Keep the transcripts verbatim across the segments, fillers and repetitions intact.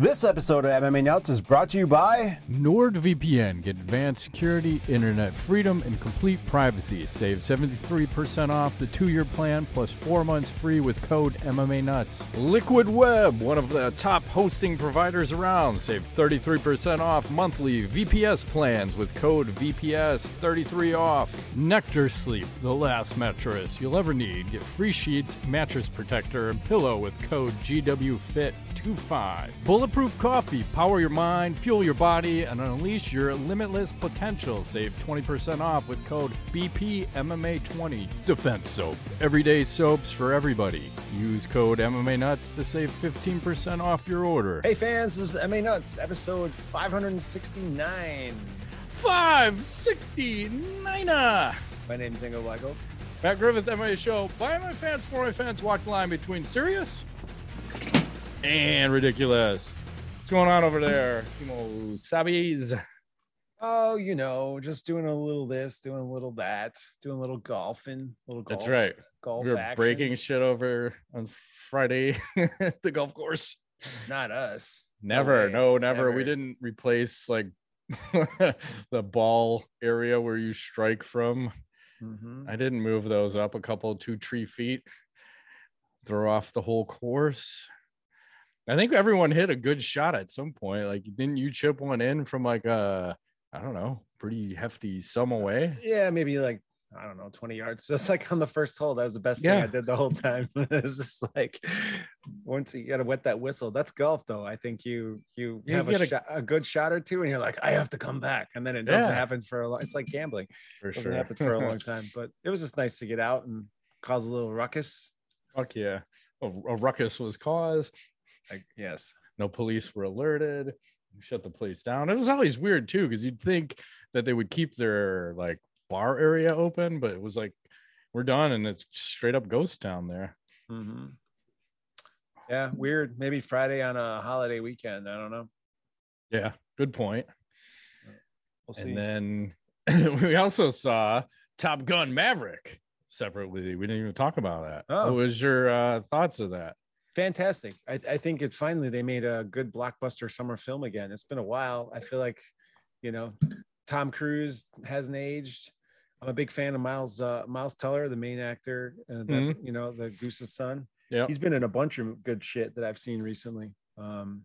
This episode of M M A Nuts is brought to you by NordVPN. Get advanced security, internet freedom, and complete privacy. Save seventy-three percent off the two-year plan plus four months free with code M M A Nuts. Liquid Web, one of the top hosting providers around. Save thirty-three percent off monthly V P S plans with code V P S thirty-three off. Nectar Sleep, the last mattress you'll ever need. Get free sheets, mattress protector, and pillow with code G W Fit twenty-five. Bulletproof coffee, power your mind, fuel your body, and unleash your limitless potential. Save twenty percent off with code B P M M A twenty. Defense Soap, everyday soaps for everybody. Use code M M A Nuts to save fifteen percent off your order. Hey fans, this is M M A Nuts, episode five sixty-nine. five sixty-nine. My name is Ingo Weigel. Matt Griffith, M M A Show. By my fans, for my fans, walk the line between serious and ridiculous. What's going on over there, Timo Sabis? Oh, you know, just doing a little this, doing a little that, doing a little golfing, little golf. That's right. Golf We were action. breaking shit over on Friday at the golf course. Not us. Never, way. no, never. Never. We didn't replace like the ball area where you strike from. Mm-hmm. I didn't move those up a couple, two, three feet. Throw off the whole course. I think everyone hit a good shot at some point. Like, didn't you chip one in from like a, I don't know, pretty hefty sum away? Yeah, maybe like, I don't know, twenty yards. Just like on the first hole. That was the best Yeah. thing I did the whole time. It's just like, once you got to wet that whistle. That's golf, though. I think you you Yeah, have you a, gotta- shot, a good shot or two, and you're like, I have to come back. And then it doesn't Yeah. happen for a long, it's like gambling. For It doesn't sure. happen for a long time. But it was just nice to get out and cause a little ruckus. Fuck yeah. A, a ruckus was caused. Like, yes. No police were alerted. Shut the place down. It was always weird too, because you'd think that they would keep their like bar area open, but it was like, we're done, and it's straight up ghost town there. Mm-hmm. Yeah, weird. Maybe Friday on a holiday weekend. I don't know. Yeah, good point. We'll see. And then we also saw Top Gun Maverick separately. We didn't even talk about that. Oh. What was your uh, thoughts of that? Fantastic. I, I think it finally they made a good blockbuster summer film again. It's been a while. I feel like, you know, Tom Cruise hasn't aged. I'm a big fan of Miles uh, Miles Teller, the main actor, uh, that, Mhm. you know, the Goose's son. Yeah, He's been in a bunch of good shit that I've seen recently. Um,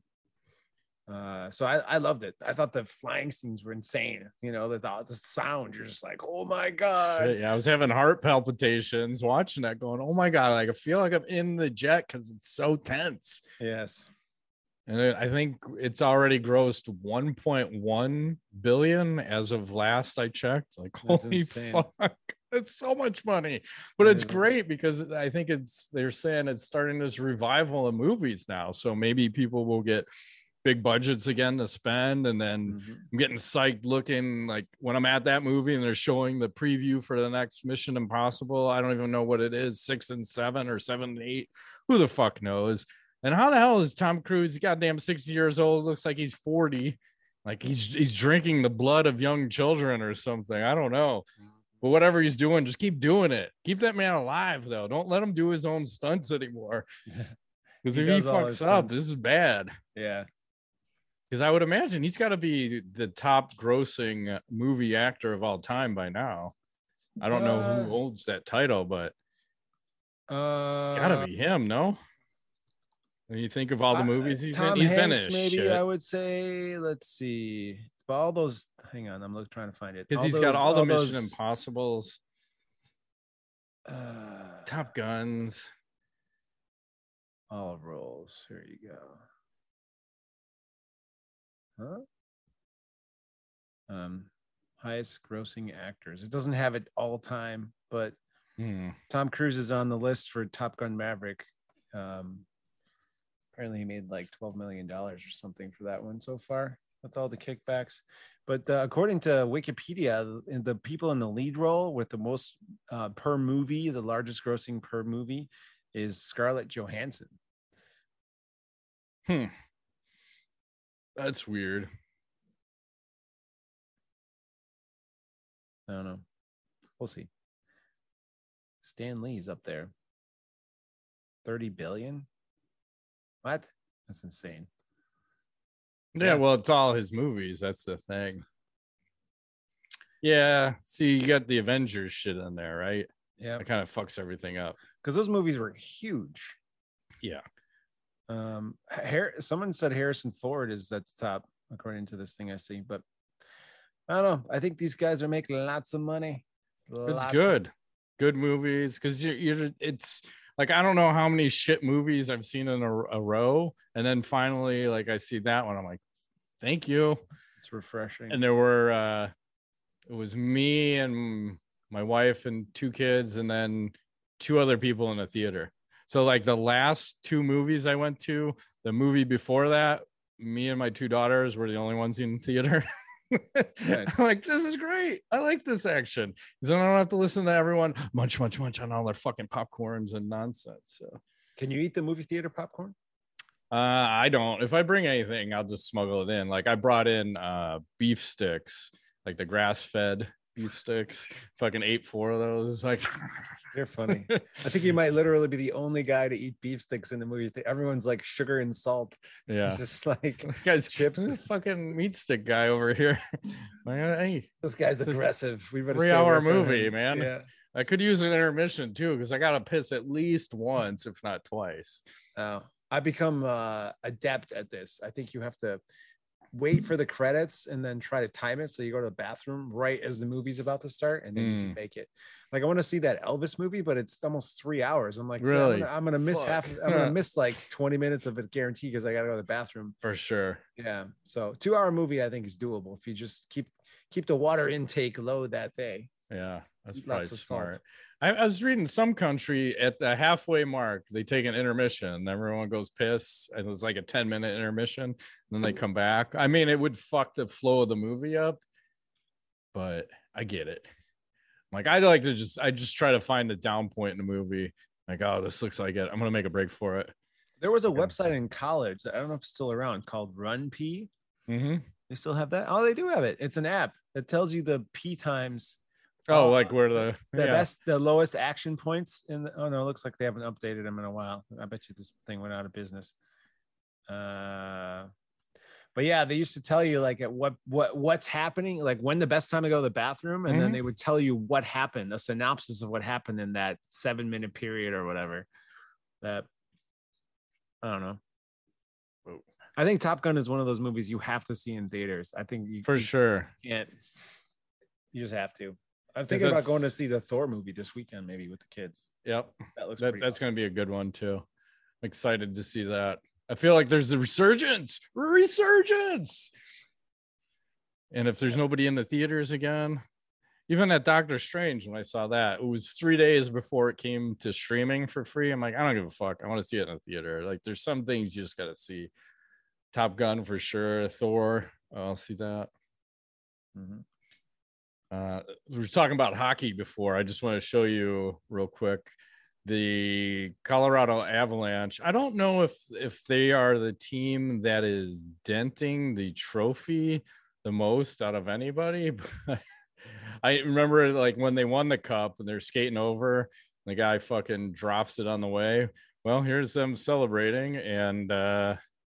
uh, so I, I loved it. I thought the flying scenes were insane. You know, the, the sound, you're just like, oh my God. Shit, yeah. I was having heart palpitations watching that, going, "Oh my god!" Like I feel like I'm in the jet because it's so tense. Yes. And I think it's already grossed one point one billion as of last I checked. Like, That's holy insane. fuck, that's so much money. But That it's is- great because I think it's they're saying it's starting this revival of movies now. So maybe people will get big budgets again to spend. And then Mhm. I'm getting psyched looking like when I'm at that movie and they're showing the preview for the next Mission Impossible. I don't even know what it is, six and seven or seven and eight. Who the fuck knows? And how the hell is Tom Cruise? He's goddamn sixty years old. Looks like he's forty. Like he's he's drinking the blood of young children or something. I don't know. But whatever he's doing, just keep doing it. Keep that man alive, though. Don't let him do his own stunts anymore. Because He if he does all his fucks up, stunts. this is bad. Yeah. Because I would imagine he's got to be the top grossing movie actor of all time by now. I don't know Uh, who holds that title, but Uh, gotta be him, no? When you think of all the movies he's Tom in, he's been Hanks, in maybe shit. I would say. Let's see. It's about all those. Hang on, I'm look, trying to find it. Because All he's got those- all the Mission those, Impossibles, uh, Top Guns. Olive rolls. Here you go. Huh? Um, highest grossing actors. It doesn't have it all time, but Hmm. Tom Cruise is on the list for Top Gun Maverick. Um, apparently he made like twelve million dollars or something for that one so far with all the kickbacks. But uh, according to Wikipedia, the, the people in the lead role with the most uh, per movie, the largest grossing per movie is Scarlett Johansson. Hmm. That's weird. I don't know. We'll see. Stan Lee's up there. thirty billion? What? That's insane. Yeah, Yeah. well, it's all his movies. That's the thing. Yeah. See, you got the Avengers shit in there, right? Yeah. It kind of fucks everything up. Because those movies were huge. Yeah. Um, Har- someone said Harrison Ford is at the top, according to this thing I see. But I don't know. I think these guys are making lots of money. It's Lots good. Of- good movies. Because you're, you're, it's like, I don't know how many shit movies I've seen in a, a row. And then finally, like, I see that one. I'm like, thank you. It's refreshing. And there were, uh, it was me and my wife and two kids, and then two other people in the theater. So like the last two movies I went to, the movie before that, me and my two daughters were the only ones in the theater. Nice. I'm like, this is great. I like this action. Because then I don't have to listen to everyone munch, munch, munch on all their fucking popcorns and nonsense. So can you eat the movie theater popcorn? uh, I don't. If I bring anything, I'll just smuggle it in. Like I brought in uh, beef sticks, like the grass-fed beef sticks. Fucking ate four of those. Like you're funny. I think you might literally be the only guy to eat beef sticks in the movie. Everyone's like sugar and salt. Yeah, it's just like guys, chips. The fucking meat stick guy over here. Like, hey, this guy's aggressive. We better three-hour movie, man. Yeah. I could use an intermission too because I gotta piss at least once, if not twice. Oh, I become uh, adept at this. I think you have to wait for the credits and then try to time it so you go to the bathroom right as the movie's about to start, and then mm. you can make it. Like I want to see that Elvis movie, but it's almost three hours. I'm like, really? I'm gonna, I'm gonna miss Fuck. half. I'm gonna miss like twenty minutes of it guaranteed because I gotta go to the bathroom for sure. Yeah. So two hour movie I think is doable if you just keep keep the water intake low that day. Yeah, that's Eat probably smart. I, I was reading some country at the halfway mark, they take an intermission. Everyone goes piss. And it was like a ten minute intermission. And then they come back. I mean, it would fuck the flow of the movie up, but I get it. Like, I like to just, I just try to find the down point in the movie. Like, oh, this looks like it. I'm going to make a break for it. There was a yeah. website in college that I don't know if it's still around called Run P. Mm-hmm. They still have that? Oh, they do have it. It's an app that tells you the P times. Oh, uh, like where the the yeah. best, the lowest action points in the, oh no, it looks like they haven't updated them in a while. I bet you this thing went out of business. Uh, but yeah, they used to tell you like at what what what's happening, like when the best time to go to the bathroom, and mm-hmm. then they would tell you what happened, a synopsis of what happened in that seven minute period or whatever. That I don't know. Whoa. I think Top Gun is one of those movies you have to see in theaters. I think you, for you sure can't. You just have to. I'm thinking about going to see the Thor movie this weekend, maybe with the kids. Yep. That looks that, that's going to be a good one too. I'm excited to see that. I feel like there's the resurgence, resurgence. And if there's nobody in the theaters again, even at Doctor Strange, when I saw that, it was three days before it came to streaming for free. I'm like, I don't give a fuck. I want to see it in the theater. Like there's some things you just got to see. Top Gun for sure. Thor. I'll see that. Mm-hmm. Uh, we were talking about hockey before. I just want to show you real quick the Colorado Avalanche. I don't know if if they are the team that is denting the trophy the most out of anybody. But I remember like when they won the cup and they're skating over, the guy fucking drops it on the way. Well, here's them celebrating, and uh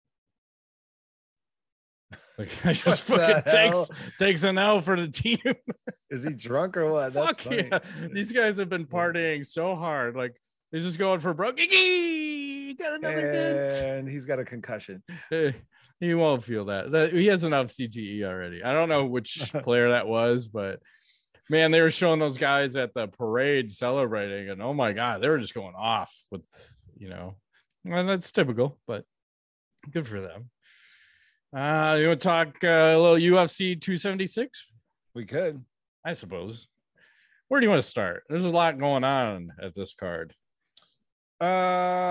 like I just what fucking takes takes an L for the team. Is he drunk or what? That's Fuck funny. Yeah. These guys have been partying so hard. Like they're just going for broke. Got another and dent. He's got a concussion. He won't feel that. that. He has enough C T E already. I don't know which player that was, but man, they were showing those guys at the parade celebrating, and oh my god, they were just going off with, you know, well, that's typical, but good for them. Uh, you want to talk uh, a little U F C two seventy-six? We could, I suppose. Where do you want to start? There's a lot going on at this card. Uh,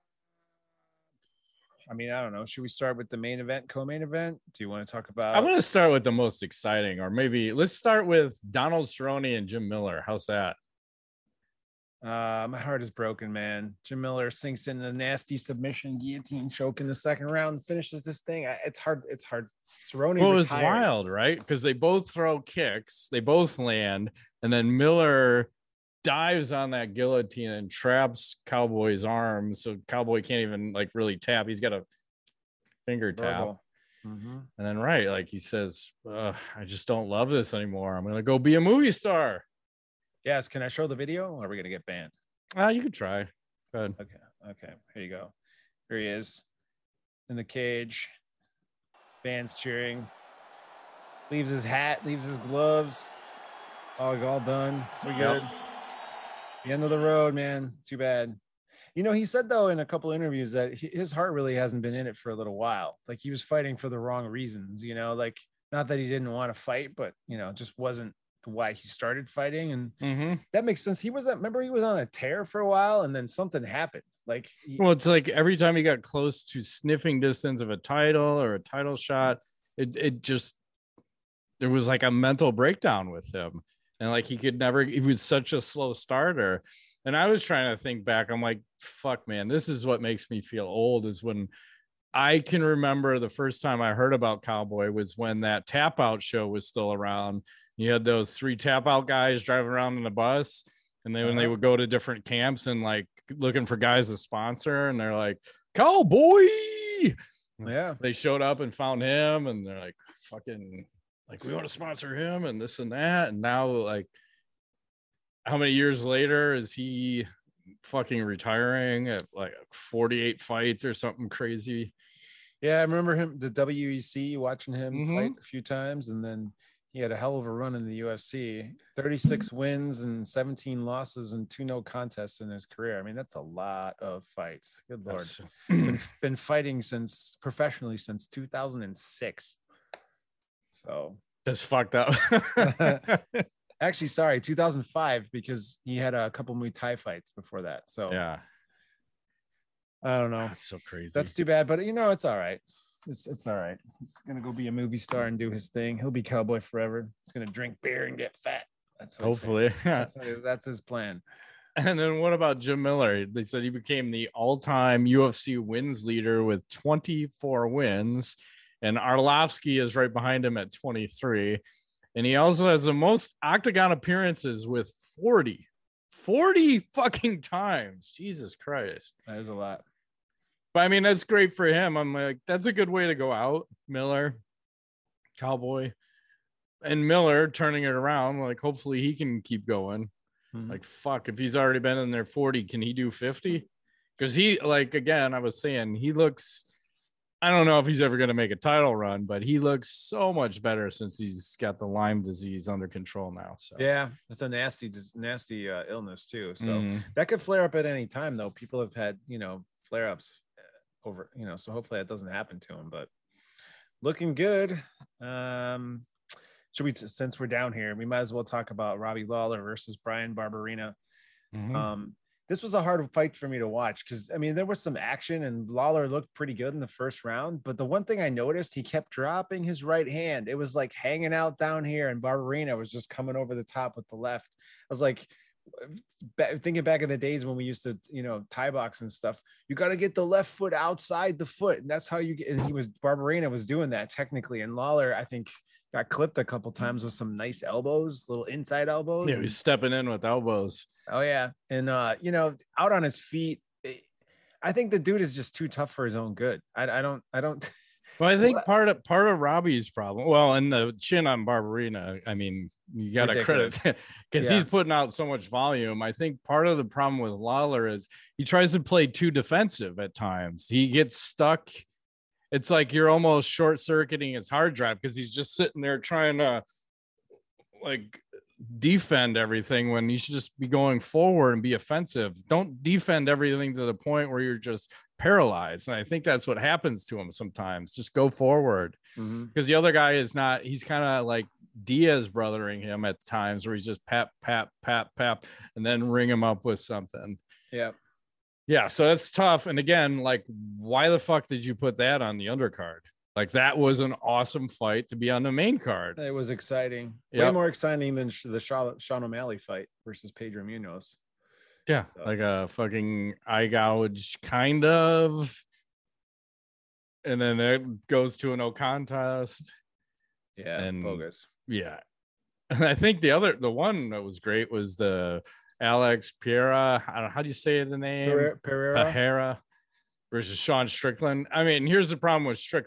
I mean, I don't know. Should we start with the main event, co-main event? Do you want to talk about? I want to start with the most exciting, or maybe let's start with Donald Cerrone and Jim Miller. How's that? Uh, my heart is broken, man. Jim Miller sinks in a nasty submission guillotine choke in the second round, finishes this thing. It's hard. It's hard. Cerrone. Well, it was wild, right? Because they both throw kicks, they both land, and then Miller dives on that guillotine and traps Cowboy's arms, so Cowboy can't even like really tap. He's got a finger tap. Mm-hmm. And then, right, like he says, I just don't love this anymore. I'm going to go be a movie star. Yes. Can I show the video or are we going to get banned? Ah, uh, you could try. Go ahead. Okay. Okay. Here you go. Here he is in the cage. Fans cheering. Leaves his hat, leaves his gloves. All, all done. We good. Yep. The end of the road, man. Too bad. You know, he said, though, in a couple of interviews that he, his heart really hasn't been in it for a little while. Like he was fighting for the wrong reasons, you know, like not that he didn't want to fight, but, you know, just wasn't why he started fighting. And mm-hmm. that makes sense. He was, remember, he was on a tear for a while and then something happened. Like, he, well, it's like every time he got close to sniffing distance of a title or a title shot, it, it just, there was like a mental breakdown with him. And like he could never, he was such a slow starter. And I was trying to think back. I'm like, fuck, man, this is what makes me feel old is when I can remember the first time I heard about Cowboy was when that tap out show was still around. You had those three tap out guys driving around in a bus. And then when they would go to different camps and like looking for guys to sponsor, and they're like, Cowboy. Yeah. They showed up and found him and they're like, fucking, like, we want to sponsor him and this and that. And now, like, how many years later is he fucking retiring at like forty-eight fights or something crazy? Yeah, I remember him, the W E C, watching him mm-hmm. fight a few times. And then he had a hell of a run in the U F C. thirty-six wins and seventeen losses and two no contests in his career. I mean, that's a lot of fights. Good Lord. been, been fighting since professionally since two thousand six. So that's fucked up. Actually, sorry, two thousand five, because he had a couple Muay Thai fights before that. So yeah, I don't know. That's so crazy. That's too bad, but you know, it's all right. It's it's all right. He's gonna go be a movie star and do his thing. He'll be Cowboy forever. He's gonna drink beer and get fat. That's hopefully that's, that's his plan. And then what about Jim Miller? They said he became the all-time U F C wins leader with twenty-four wins, and Arlovsky is right behind him at twenty-three. And he also has the most octagon appearances with forty. forty fucking times. Jesus Christ. That is a lot. But I mean, that's great for him. I'm like, that's a good way to go out. Miller, Cowboy, and Miller turning it around. Like, hopefully he can keep going. Mm-hmm. Like, fuck, if he's already been in there forty, can he do fifty? Because he, like, again, I was saying, he looks, I don't know if he's ever going to make a title run, but he looks so much better since he's got the Lyme disease under control now. So yeah, it's a nasty, nasty uh, illness too. So mm-hmm. that could flare up at any time, though. People have had, you know, flare ups over, you know, so hopefully that doesn't happen to him. But looking good. Um, should we, since we're down here, we might as well talk about Robbie Lawler versus Brian Barberena. Mm-hmm. Um, this was a hard fight for me to watch because, I mean, there was some action and Lawler looked pretty good in the first round. But the one thing I noticed, he kept dropping his right hand. It was like hanging out down here, and Barberena was just coming over the top with the left. I was like, thinking back in the days when we used to, you know, Thai box and stuff, you got to get the left foot outside the foot. And that's how you get, and he was, Barberena was doing that technically. And Lawler, I think, got clipped a couple times with some nice elbows, little inside elbows. Yeah, he's stepping in with elbows. Oh yeah. And uh, you know, out on his feet, I think the dude is just too tough for his own good. I, I don't, I don't. Well, I think part of part of Robbie's problem, well, and the chin on Barberena, I mean, you got to credit because yeah. he's putting out so much volume. I think part of the problem with Lawler is he tries to play too defensive at times. He gets stuck. It's like you're almost short circuiting his hard drive because he's just sitting there trying to like defend everything when you should just be going forward and be offensive. Don't defend everything to the point where you're just paralyzed. And I think that's what happens to him sometimes. Just go forward because mm-hmm. the other guy is not, he's kind of like Diaz brothering him at times where he's just pap, pap, pap, pap, and then ring him up with something. Yeah. Yeah, so that's tough. And again, like, why the fuck did you put that on the undercard? Like, that was an awesome fight to be on the main card. It was exciting. Yep. Way more exciting than the Sean O'Malley fight versus Pedro Munoz. Yeah, so. Like a fucking eye gouge, kind of. And then it goes to a no contest. Yeah, and bogus. Yeah. And I think the other, the one that was great was the Alex Pereira, I don't know, how do you say the name? Pereira. Pereira versus Sean Strickland. I mean, here's the problem with Strickland.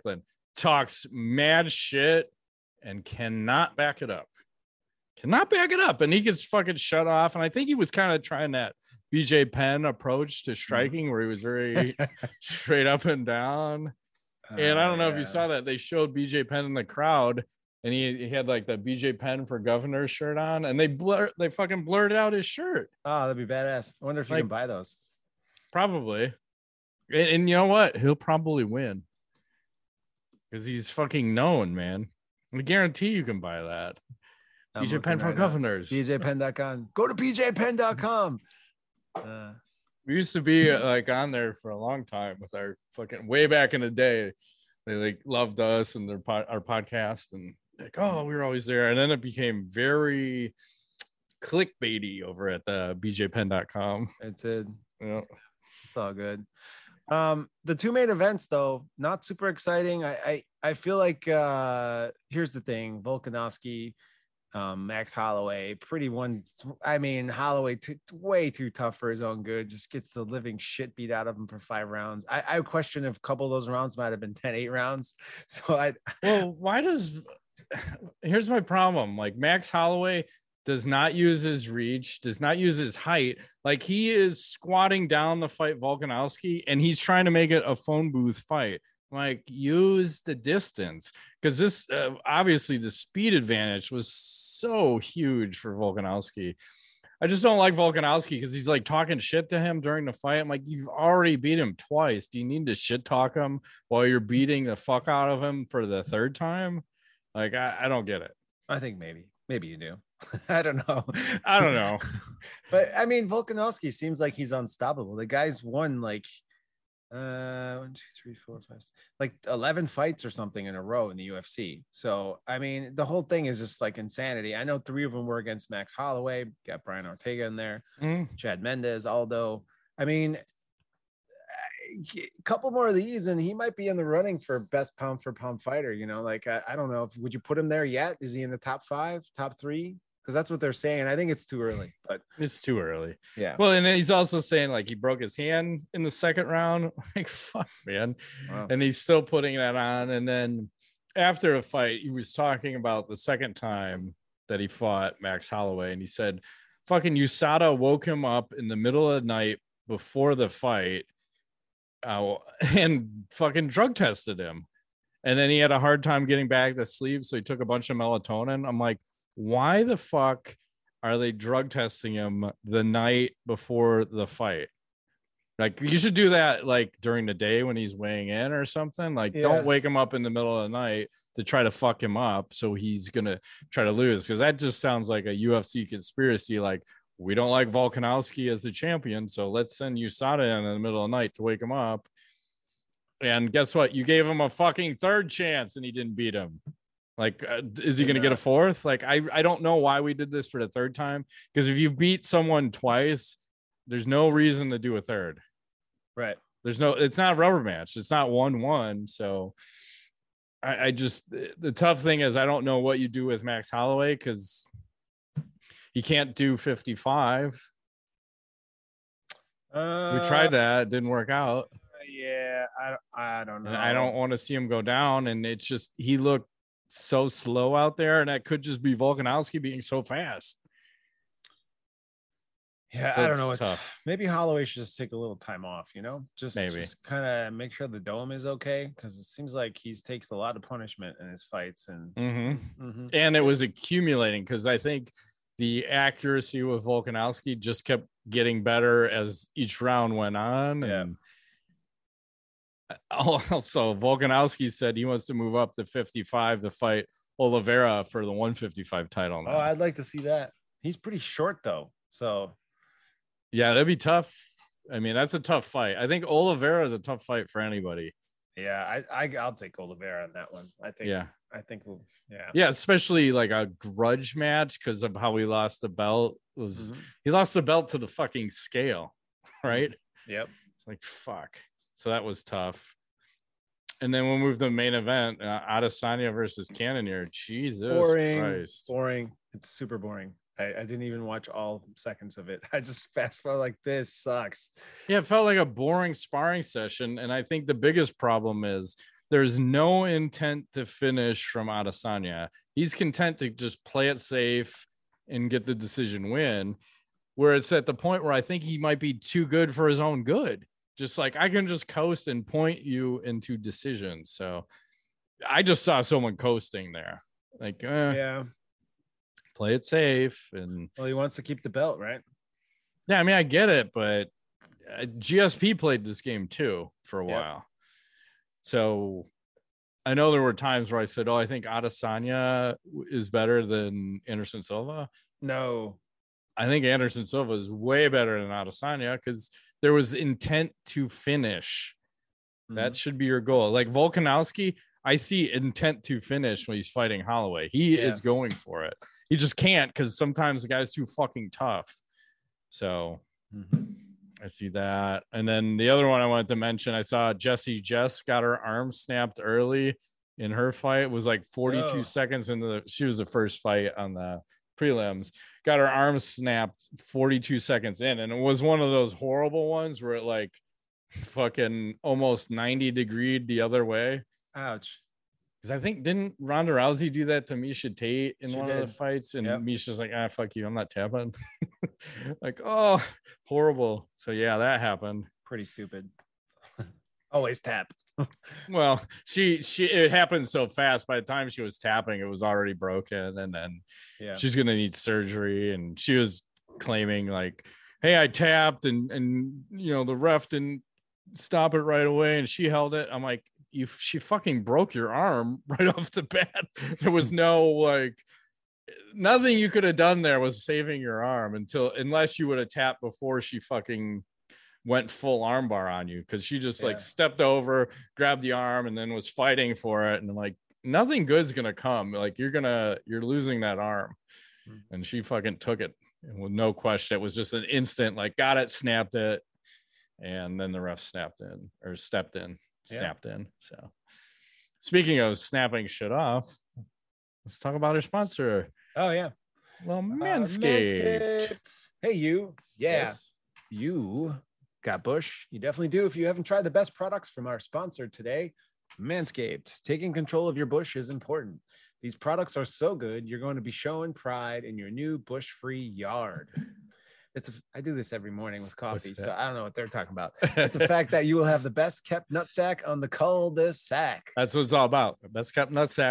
talks mad shit and cannot back it up. Cannot back it up. And he gets fucking shut off. And I think he was kind of trying that B J Penn approach to striking where he was very straight up and down. And I don't know uh, yeah. if you saw that. They showed B J Penn in the crowd and he, he had like the B J Penn for governor shirt on and they blur they fucking blurred out his shirt. Oh, that'd be badass. I wonder if you like, can buy those. Probably. And, and you know what? He'll probably win. Because he's fucking known, man. I guarantee you can buy that. I'm B J Penn for right governors. B J Penn dot com. Go to B J Penn dot com. Uh, we used to be uh, like on there for a long time with our fucking way back in the day. They like loved us and their pod, our podcast and like, oh, we were always there. And then it became very clickbaity over at the B J Penn dot com. It did. Yeah. It's all good. Um, the two main events though, not super exciting. I I, I feel like uh here's the thing, Volkanovski, um, Max Holloway, pretty one. I mean, Holloway too, way too tough for his own good. Just gets the living shit beat out of him for five rounds. I, I question if a couple of those rounds might have been ten eight rounds. So I well, why does here's my problem. Like Max Holloway does not use his reach, does not use his height. Like he is squatting down the fight Volkanovski, and he's trying to make it a phone booth fight. Like use the distance, because this uh, obviously the speed advantage was so huge for Volkanovski. I just don't like Volkanovski because he's like talking shit to him during the fight. I'm like, you've already beat him twice. Do you need to shit talk him while you're beating the fuck out of him for the third time? Like, I, I don't get it. I think maybe, maybe you do. I don't know. I don't know. But I mean, Volkanovski seems like he's unstoppable. The guy's won like uh one, two, three, four, five, like eleven fights or something in a row in the U F C. So I mean, the whole thing is just like insanity. I know three of them were against Max Holloway, got Brian Ortega in there, mm. Chad Mendes, Aldo. I mean, a couple more of these and he might be in the running for best pound for pound fighter. You know, like I, I don't know if would you put him there yet? Is he in the top five, top three? Because that's what they're saying. I think it's too early, but it's too early. Yeah. Well, and he's also saying like he broke his hand in the second round. Like, fuck, man. Wow. And he's still putting that on. And then after a fight, he was talking about the second time that he fought Max Holloway. And he said, fucking U S A D A woke him up in the middle of the night before the fight uh, and fucking drug tested him. And then he had a hard time getting back to sleep. So he took a bunch of melatonin. I'm like, why the fuck are they drug testing him the night before the fight? Like you should do that like during the day when he's weighing in or something. Like yeah. Don't wake him up in the middle of the night to try to fuck him up so he's gonna try to lose, because that just sounds like a U F C conspiracy. Like we don't like Volkanovski as the champion, so let's send U S A D A in, in the middle of the night to wake him up. And guess what? You gave him a fucking third chance and he didn't beat him. Like, uh, is he going to get a fourth? Like, I, I don't know why we did this for the third time. Because if you beat someone twice, there's no reason to do a third. Right. There's no, it's not a rubber match. It's not one, one. So I, I just, the tough thing is I don't know what you do with Max Holloway because he can't do fifty-five. Uh, we tried that. It didn't work out. Yeah. I, I don't know. And I don't want to see him go down. And it's just, he looked so slow out there, and that could just be Volkanovski being so fast. Yeah, so I don't know. It's tough. Maybe Holloway should just take a little time off, you know, just, maybe just kind of make sure the dome is okay, because it seems like he takes a lot of punishment in his fights, and mm-hmm. Mm-hmm. and it was accumulating because I think the accuracy with Volkanovski just kept getting better as each round went on. Yeah. And also, Volkanovski said he wants to move up to fifty-five to fight Oliveira for the one fifty-five title now. Oh, I'd like to see that. He's pretty short though, so yeah, that'd be tough. I mean, that's a tough fight. I think Oliveira is a tough fight for anybody. Yeah, I, I I'll take Oliveira on that one. I think. Yeah, I think we'll. Yeah. Yeah, especially like a grudge match because of how he lost the belt. It was mm-hmm. He lost the belt to the fucking scale, right? Yep. It's like fuck. So that was tough. And then we'll move to the main event, uh, Adesanya versus Cannonier. Jesus boring, Christ. Boring. It's super boring. I, I didn't even watch all seconds of it. I just fast forward like, this sucks. Yeah, it felt like a boring sparring session. And I think the biggest problem is there's no intent to finish from Adesanya. He's content to just play it safe and get the decision win. Where it's at the point where I think he might be too good for his own good. Just like I can just coast and point you into decisions. So I just saw someone coasting there. Like, eh, yeah, play it safe. And well, he wants to keep the belt, right? Yeah, I mean, I get it, but uh, G S P played this game too for a Yep. while. So I know there were times where I said, oh, I think Adesanya is better than Anderson Silva. No. I think Anderson Silva is way better than Adesanya because there was intent to finish. Mm-hmm. That should be your goal. Like Volkanovski, I see intent to finish when he's fighting Holloway. He yeah. is going for it. He just can't because sometimes the guy's too fucking tough. So mm-hmm. I see that. And then the other one I wanted to mention, I saw Jessie Jess got her arm snapped early in her fight. It was like forty-two oh. seconds into the, she was the first fight on the prelims, got her arm snapped forty-two seconds in. And it was one of those horrible ones where it like fucking almost ninety degree the other way. Ouch. Because I think, didn't Ronda Rousey do that to Miesha Tate in she one did. of the fights? And yep. Misha's like, ah, fuck you, I'm not tapping. Like, oh, horrible. So yeah, that happened. Pretty stupid. Always tap. Well, she she it happened so fast. By the time she was tapping, it was already broken, and then yeah. she's gonna need surgery. And she was claiming like, "Hey, I tapped, and and you know the ref didn't stop it right away, and she held it." I'm like, "You, she fucking broke your arm right off the bat. There was no like." Nothing you could have done there was saving your arm until unless you would have tapped before she fucking went full armbar on you, because she just yeah. like stepped over, grabbed the arm, and then was fighting for it. And I'm like, nothing good's gonna come. Like you're gonna you're losing that arm. Mm-hmm. And she fucking took it with no question. It was just an instant, like got it, snapped it, and then the ref snapped in or stepped in, snapped yeah. in. So speaking of snapping shit off, let's talk about our sponsor. Oh, yeah. Well, Manscaped. Uh, Manscaped. Hey, you. Yeah. Yes. You got Bush. You definitely do. If you haven't tried the best products from our sponsor today, Manscaped. Taking control of your bush is important. These products are so good, you're going to be showing pride in your new bush-free yard. It's a, I do this every morning with coffee, so I don't know what they're talking about. It's a fact that you will have the best kept nutsack on the cul-de-sac. That's what it's all about. The best kept nutsack.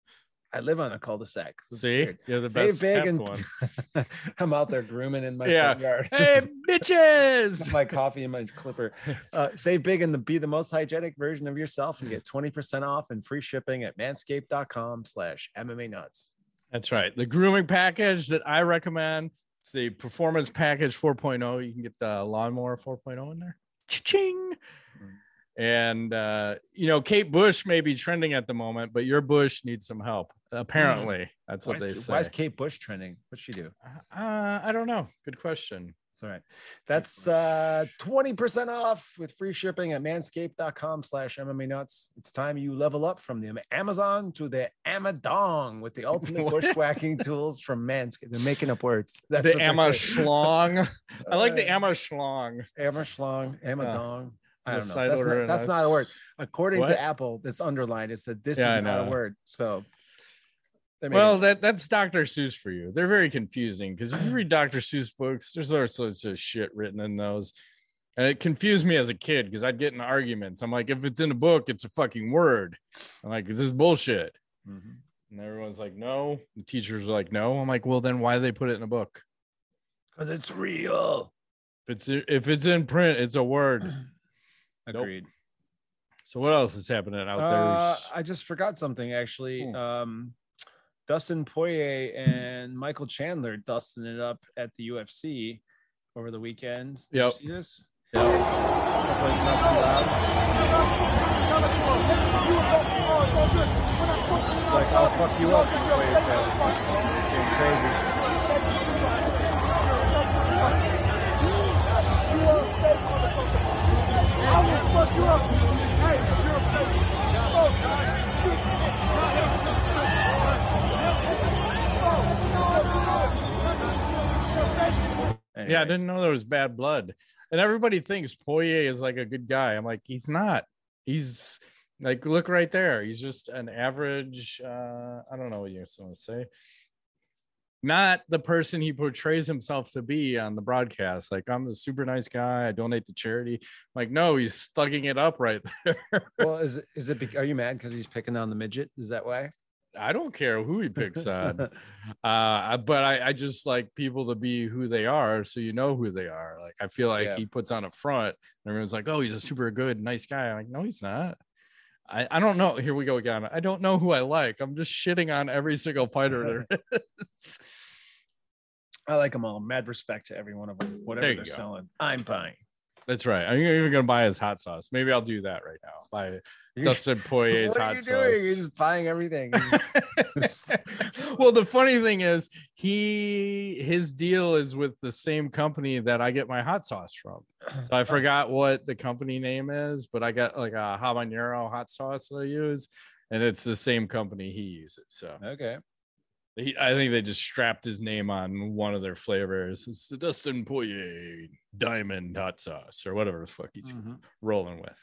I live on a cul-de-sac. So see, you're the best big kept and one. I'm out there grooming in my yeah. front yard. Hey, bitches! My coffee and my clipper. Uh, save big and the, be the most hygienic version of yourself and get twenty percent off and free shipping at manscaped.com slash MMA nuts. That's right. The grooming package that I recommend. It's the Performance Package four point oh. You can get the Lawnmower four point oh in there. Cha-ching! Mm. And, uh, you know, Kate Bush may be trending at the moment, but your Bush needs some help. Apparently, mm. that's why what they is, say. Why is Kate Bush trending? What'd she do? Uh, I don't know. Good question. It's all right. That's uh, twenty percent off with free shipping at manscaped.com slash MMA nuts. It's time you level up from the Amazon to the Amadong with the ultimate bushwhacking tools from Manscaped. They're making up words. That's the Amashlong. I like the Amashlong. Amashlong, Amadong. I don't know. That's, not, that's not a word. According what? to Apple, that's underlined. It said this yeah, is not a word. So, well, that that's Doctor Seuss for you. They're very confusing because if you read Doctor Seuss books, there's all sorts of shit written in those, and it confused me as a kid because I'd get in arguments. I'm like, if it's in a book, it's a fucking word. I'm like, this is bullshit. Mm-hmm. And everyone's like, no. The teachers are like, no. I'm like, well, then why do they put it in a book? Because it's real. If it's if it's in print, it's a word. Agreed. Nope. So what else is happening out uh, there? I just forgot something actually. Hmm. Um, Dustin Poirier and Michael Chandler dusting it up at the U F C over the weekend. Did yep. you see this? Yep. Not too loud. Like, I'll fuck you up. Poirier said. It's crazy. I will fuck you up. Hey, you're a Anyways. Yeah, I didn't know there was bad blood. And everybody thinks Poirier is like a good guy. I'm like, he's not. He's Like, look right there. He's just an average. Uh, I don't know what you're supposed to say. Not the person he portrays himself to be on the broadcast. Like, I'm the super nice guy. I donate to charity. Like, no, he's thugging it up right there. Well, is it, is it, are you mad because he's picking on the midget? Is that why? I don't care who he picks on. uh, but I, I just like people to be who they are. So you know who they are. Like, I feel like Yeah. he puts on a front and everyone's like, oh, he's a super good, nice guy. I'm like, no, he's not. I, I don't know. Here we go again. I don't know who I like. I'm just shitting on every single fighter there is. I like them all. Mad respect to every one of them. Whatever they're go. selling, I'm buying. That's right. I'm even gonna buy his hot sauce. Maybe I'll do that right now. Buy You're, Dustin Poirier's what are hot you sauce. doing? You're just buying everything. Well, the funny thing is, he his deal is with the same company that I get my hot sauce from. So I forgot what the company name is, but I got like a habanero hot sauce that I use, and it's the same company he uses. So Okay. He, I think they just strapped his name on one of their flavors. It's the Dustin Poirier Diamond Hot Sauce or whatever the fuck he's mm-hmm. rolling with.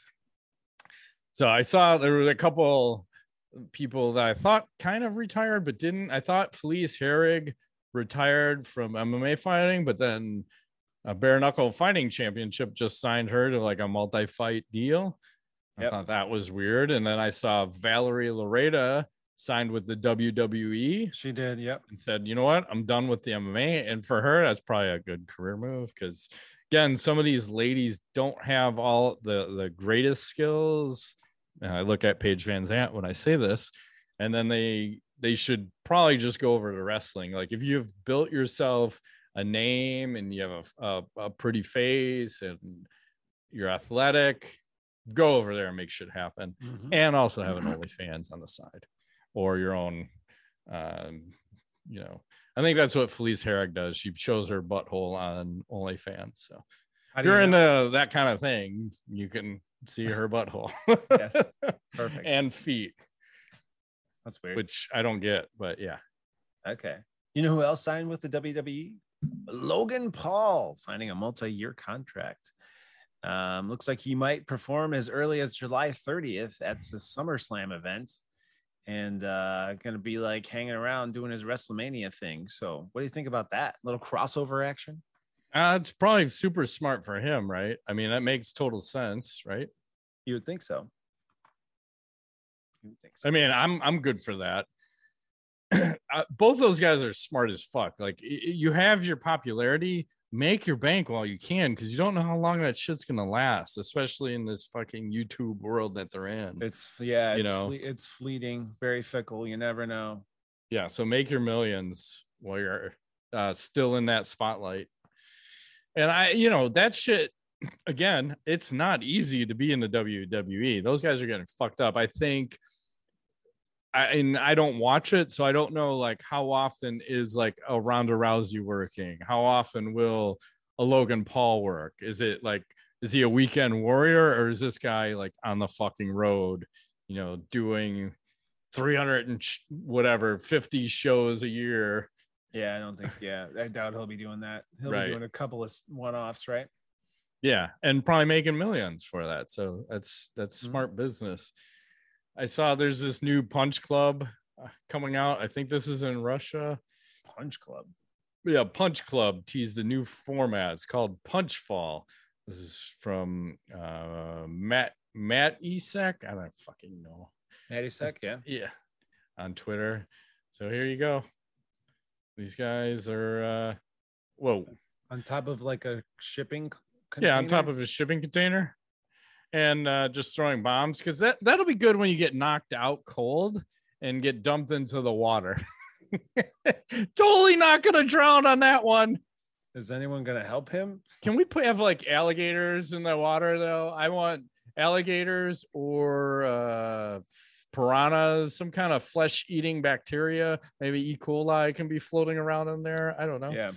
So I saw there were a couple people that I thought kind of retired, but didn't. I thought Felice Herrig retired from M M A fighting, but then a bare knuckle fighting championship just signed her to like a multi-fight deal. Yep. I thought that was weird. And then I saw Valerie Loretta signed with the W W E. She did, yep. And said, you know what? I'm done with the M M A. And for her, that's probably a good career move because, again, some of these ladies don't have all the, the greatest skills. And I look at Paige Van Zant when I say this, and then they they should probably just go over to wrestling. Like if you've built yourself a name and you have a, a, a pretty face and you're athletic, go over there and make shit happen. Mm-hmm. And also have an OnlyFans on the side. Or your own, um, you know, I think that's what Felice Herrig does. She shows her butthole on OnlyFans. So if you're you know? into that kind of thing, you can see her butthole. Yes, perfect. And feet. That's weird. Which I don't get, but yeah. Okay. You know who else signed with the W W E? Logan Paul signing a multi-year contract. Um, looks like he might perform as early as July thirtieth at the SummerSlam event. And uh gonna be like hanging around doing his WrestleMania thing. So what do you think about that little crossover action? Uh it's probably super smart for him, right? I mean, that makes total sense, right? You would think so. You would think so. I mean, I'm I'm good for that. uh, both those guys are smart as fuck. Like you have your popularity, make your bank while you can, because you don't know how long that shit's gonna last, especially in this fucking YouTube world that they're in. It's yeah, you it's know, fle- it's fleeting, very fickle. You never know. Yeah, so make your millions while you're uh, still in that spotlight. And I, you know, that shit. Again, it's not easy to be in the W W E. Those guys are getting fucked up. I think. I, and I don't watch it, so I don't know like how often is like a Ronda Rousey working? How often will a Logan Paul work? Is it like, is he a weekend warrior, or is this guy like on the fucking road, you know, doing three hundred and sh- whatever, fifty shows a year? Yeah, I don't think, yeah, I doubt he'll be doing that. He'll right. be doing a couple of one-offs, right? Yeah, and probably making millions for that. So that's, that's Mm-hmm. smart business. I saw there's this new Punch Club coming out. I think this is in Russia. Punch Club. Yeah, Punch Club teased a new format. It's called Punch Fall. This is from uh, Matt Matt Isaac. I don't fucking know. Matt Isaac, yeah. Yeah, on Twitter. So here you go. These guys are, uh, whoa. On top of like a shipping container? Yeah, on top of a shipping container. And uh, just throwing bombs, because that, that'll be good when you get knocked out cold and get dumped into the water. Totally not going to drown on that one. Is anyone going to help him? Can we put have like alligators in the water, though? I want alligators or uh, piranhas, some kind of flesh-eating bacteria. Maybe E. coli can be floating around in there. I don't know. Yeah.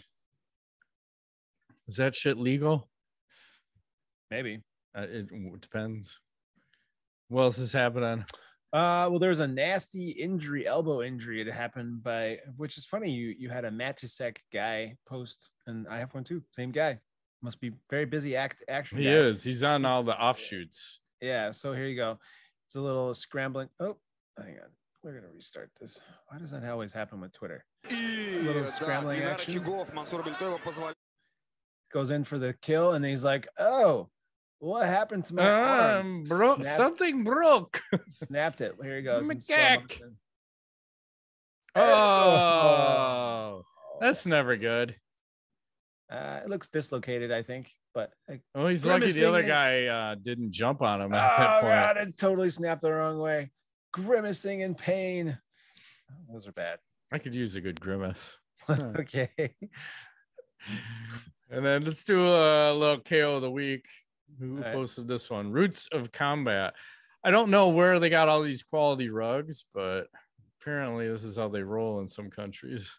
Is that shit legal? Maybe. Uh, it depends. What else is happening? Uh, well, there was a nasty injury, elbow injury. It happened by, which is funny. You you had a Matisek guy post, and I have one too. Same guy. Must be very busy act action. He guy. is. He's on all the offshoots. Yeah. So here you go. It's a little scrambling. Oh, hang on. We're gonna restart this. Why does that always happen with Twitter? A little scrambling action. Goes in for the kill, and he's like, "Oh, what happened to my um, arm? Bro, snapped, something broke. Snapped it. Here he goes. Oh, oh, that's never good. Uh, it looks dislocated, I think, but like, oh, he's lucky the other guy uh, didn't jump on him at oh, that point. God, it totally snapped the wrong way. Grimacing in pain. Those are bad. I could use a good grimace. Okay. And then let's do a little K O of the week. Who all posted right. this one? Roots of Combat. I don't know where they got all these quality rugs, but apparently this is how they roll in some countries.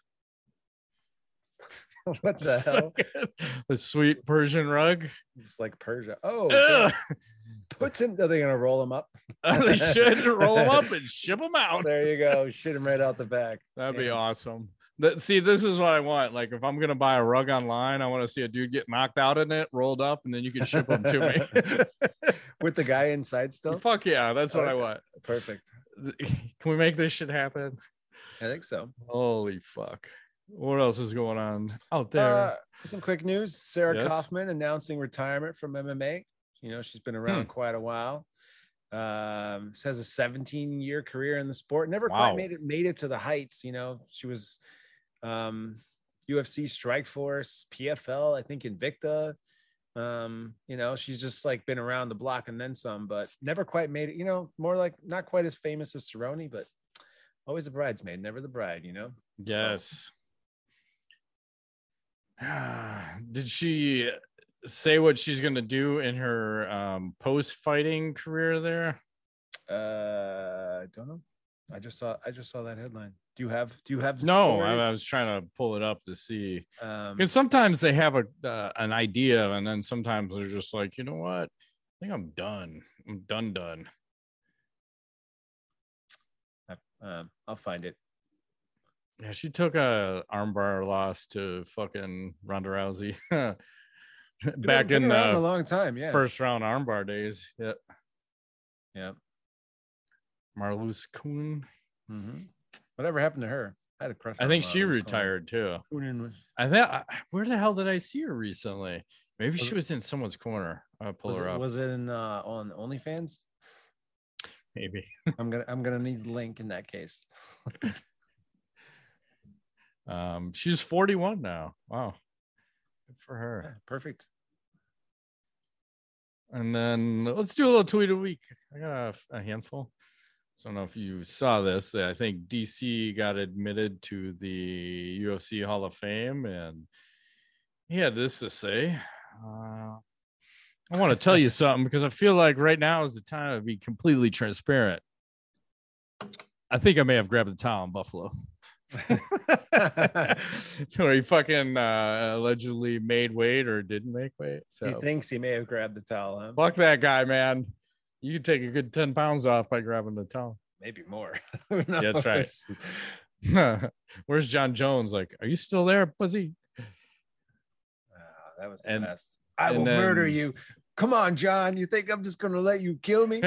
What the hell? The sweet Persian rug. It's like Persia. Oh, puts him. Are they gonna roll him up? They should roll him up and ship him out. There you go. Shit him right out the back. That'd be yeah. awesome. That, see, this is what I want. Like, if I'm gonna buy a rug online, I want to see a dude get knocked out in it, rolled up, and then you can ship them to me with the guy inside still. Fuck yeah, that's what okay. I want. Perfect. Can we make this shit happen? I think so. Holy fuck. What else is going on out there? Uh, some quick news. Sarah yes. Kaufman announcing retirement from M M A. You know, she's been around hmm. quite a while. Um, has a seventeen year career in the sport. Never wow. quite made it made it to the heights. You know, she was um, U F C Strikeforce, P F L, I think Invicta. Um, you know, she's just like been around the block and then some, but never quite made it. You know, more like not quite as famous as Cerrone, but always a bridesmaid, never the bride. You know. Yes. Did she say what she's going to do in her um, post-fighting career there? Uh, I don't know. I just saw. I just saw that headline. Do you have? Do you have? No, I, I was trying to pull it up to see. Um, because sometimes they have a uh, an idea, and then sometimes they're just like, you know what? I think I'm done. I'm done. Done. Um, I'll find it. Yeah, she took a armbar loss to fucking Ronda Rousey back been in the a long time, yeah. First round armbar days. Yep. Yeah. Marloes Coenen. Mm-hmm. Whatever happened to her? I had a crush. I think she retired too. Was... I think. Where the hell did I see her recently? Maybe was she it... was in someone's corner. I'll pull was her it, up. Was it in uh, on OnlyFans? Maybe. I'm gonna I'm gonna need the link in that case. Um, she's forty-one now. Wow. Good for her. Yeah, perfect. And then let's do a little tweet a week. I got a, a handful. So I don't know if you saw this. I think D C got admitted to the U F C Hall of Fame, and he had this to say. Uh, I want to tell you something because I feel like right now is the time to be completely transparent. I think I may have grabbed the towel in Buffalo. Where he fucking uh, allegedly made weight or didn't make weight. So he thinks he may have grabbed the towel. Huh? Fuck that guy, man. You could take a good ten pounds off by grabbing the towel. Maybe more. Yeah, that's right. Where's John Jones? Like, are you still there, pussy? Uh, that was the and, best. I will then, murder you. Come on, John. You think I'm just going to let you kill me?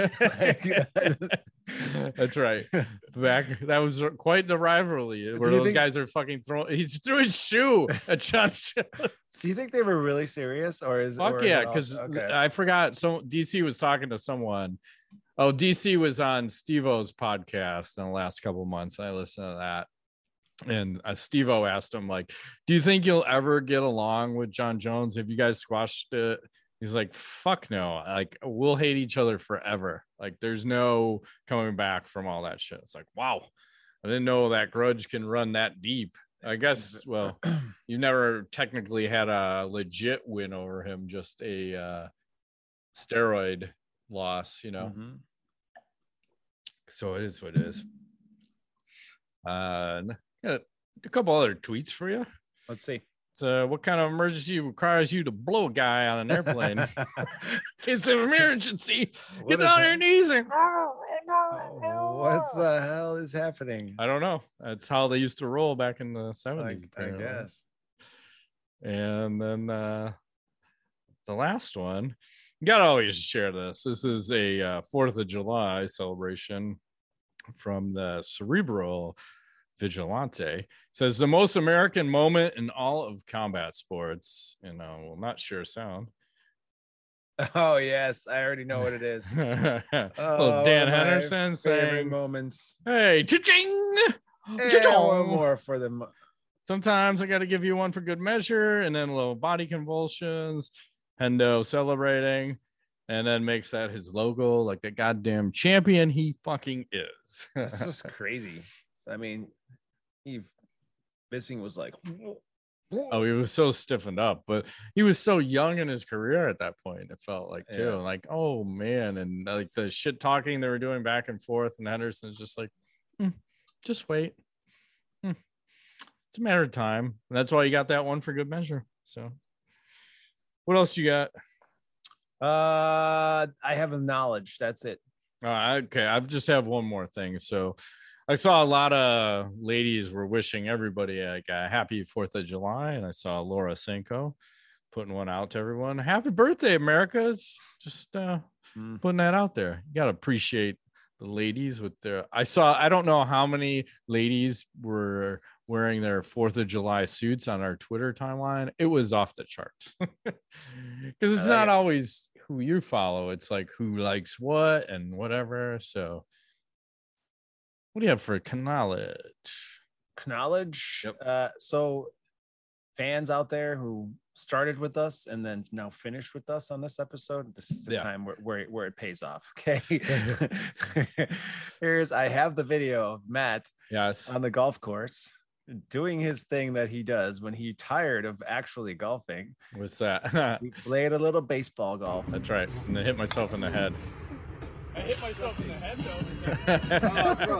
That's right. Back that was quite the rivalry where those think, guys are fucking throwing. He threw his shoe at John Jones. Do you think they were really serious, or is? Fuck or yeah, because okay. I forgot. So D C was talking to someone. Oh, D C was on Steve-O's podcast in the last couple of months. I listened to that. And uh, Steve-O asked him, like, do you think you'll ever get along with John Jones? Have you guys squashed it? He's like, fuck no. Like, we'll hate each other forever. Like, there's no coming back from all that shit. It's like, wow. I didn't know that grudge can run that deep. I guess, well, you never technically had a legit win over him, just a uh, steroid loss, you know? Mm-hmm. So it is what it is. Uh, got a couple other tweets for you. Let's see. So, what kind of emergency requires you to blow a guy on an airplane? In case of emergency, what get down on your knees and. What the hell is happening? I don't know. That's how they used to roll back in the seventies. I, I guess. And then uh, the last one. You gotta always share this. This is a uh, Fourth of July celebration from the Cerebral Vigilante. It says the most American moment in all of combat sports. You know, will not share sound. Oh yes, I already know what it is. Little Oh, Dan one of my Henderson favorite saying, moments. "Hey, cha-ching, Eh, cha-chong." one more for them. Sometimes I got to give you one for good measure, and then a little body convulsions. Hendo celebrating, and then makes that his logo, like the goddamn champion he fucking is. It's just crazy. I mean, he Bisping was like, Oh, he was so stiffened up, but he was so young in his career at that point. It felt like too, Yeah. like, oh man, and like the shit talking they were doing back and forth, and Henderson's just like, "Hmm, just wait. Hmm. It's a matter of time." And that's why you got that one for good measure. So, what else you got? uh, I have a knowledge. That's it. Uh, okay, I just have one more thing. So, I saw a lot of ladies were wishing everybody like a happy Fourth of July, and I saw Laura Senko putting one out to everyone. Happy birthday, America! It's just uh, Mm. putting that out there. You gotta appreciate the ladies with their. I saw. I don't know how many ladies were wearing their Fourth of July suits on our Twitter timeline. It was off the charts because it's I like not it. always who you follow. It's like who likes what and whatever. So. What do you have for knowledge? Knowledge. Yep. Uh, so fans out there who started with us and then now finished with us on this episode, this is the Yeah. time where, where where it pays off. Okay. Here's I have the video of Matt Yes. on the golf course doing his thing that he does when he tired of actually golfing. What's that? He played a little baseball golf. That's right. And I hit myself in the head. I hit myself in the head though.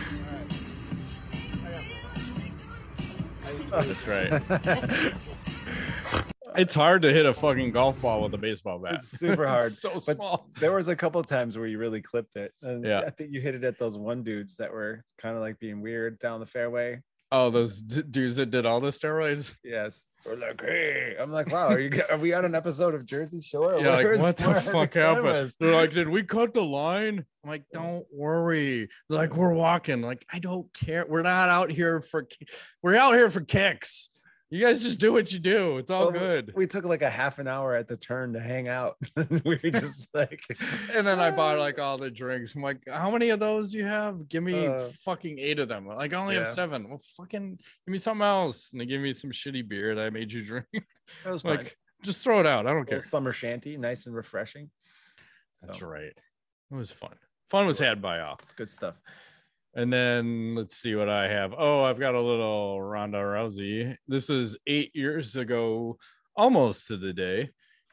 That's right. It's hard to hit a fucking golf ball with a baseball bat. It's super hard. It's so But small. there was a couple of times where you really clipped it. And Yeah. I think you hit it at those one dudes that were kind of like being weird down the fairway. Oh, those d- dudes that did all the steroids. Yes. We're like, hey. I'm like, wow, are you are we on an episode of Jersey Shore? Yeah, like Where's- what the where are fuck happened? cameras? They're like, did we cut the line? I'm like, don't worry. They're like, we're walking. Like, I don't care. We're not out here for. ki- We're out here for kicks. You guys just do what you do. It's all Well, good. We took like a half an hour at the turn to hang out. We were just like, And then I bought like all the drinks. I'm like, how many of those do you have? Give me Uh, fucking eight of them. Like, I only have yeah. seven. Well, fucking give me something else. And they give me some shitty beer that I made you drink. that was Like, fine. just throw it out. I don't Little care. summer shanty, nice and refreshing. That's So, right. It was fun. Fun was had by all. it's good stuff. And then let's see what I have. Oh, I've got a little Ronda Rousey. This is eight years ago, almost to the day,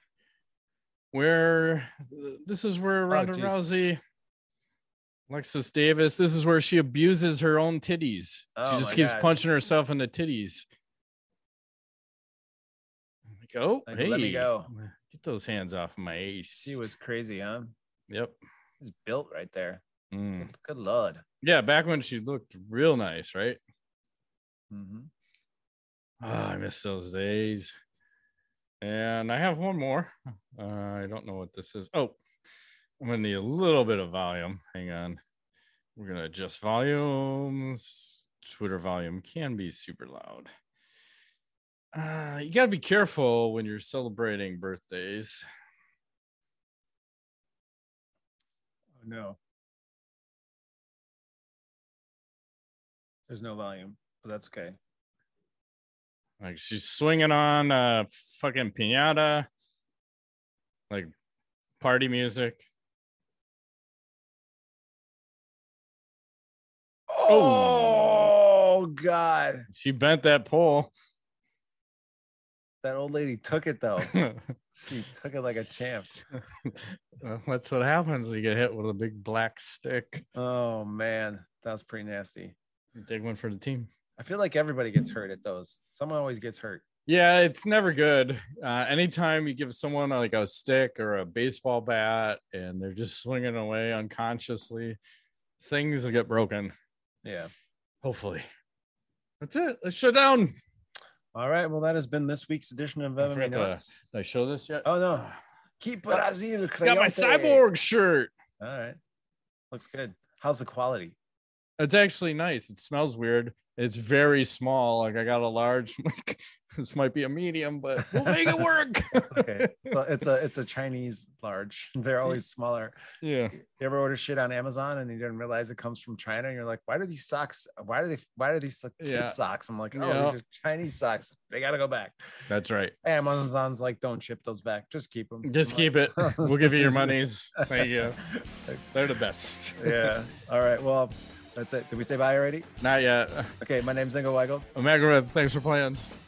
where this is where Ronda geez. Rousey, Alexis Davis, this is where she abuses her own titties. Oh, she just my keeps God. punching herself in the titties. Like, oh, Like, hey, let me go. Get those hands off my ace. She was crazy, huh? Yep. He's built right there. Mm. Good lord. Yeah, back when she looked real nice, right? Mm-hmm. Oh, I miss those days. And I have one more. Uh, I don't know what this is. Oh, I'm gonna need a little bit of volume. Hang on. We're gonna adjust volumes. Twitter volume can be super loud. Uh, you gotta be careful when you're celebrating birthdays. Oh, no. There's no volume, but that's okay. Like she's swinging on uh fucking piñata, like party music. Oh, God. She bent that pole. That old lady took it, though. She took it like a champ. Well, that's what happens. You get hit with a big black stick. Oh, man. That was pretty nasty. You take one for the team. I feel like everybody gets hurt at those. Someone always gets hurt. Yeah, it's never good. Uh, anytime you give someone like a stick or a baseball bat and they're just swinging away unconsciously, things will get broken. Yeah. Hopefully. That's it. Let's shut down. All right. Well, that has been this week's edition of I M M A forgot to- Nuts. Did I show this yet? Oh, no. Keep Brazil. Got my cyborg shirt. All right. Looks good. How's the quality? It's actually nice. It smells weird. It's very small. Like I got a large. Like this might be a medium, but we'll make it work. It's okay. So it's a it's a Chinese large. They're always smaller. Yeah. You ever order shit on Amazon and you didn't realize it comes from China? And you're like, why do these socks? Why do they? Why do these kid Yeah. socks? I'm like, oh, Yeah. these are Chinese socks. They gotta go back. That's right. Amazon's like, don't ship those back. Just keep them. Just I'm keep like, it. We'll give you your monies. Thank you. They're the best. Yeah. All right. Well, that's it. Did we say bye already? Not yet. Okay. My name's Ingo Weigel. Omega Red, thanks for playing.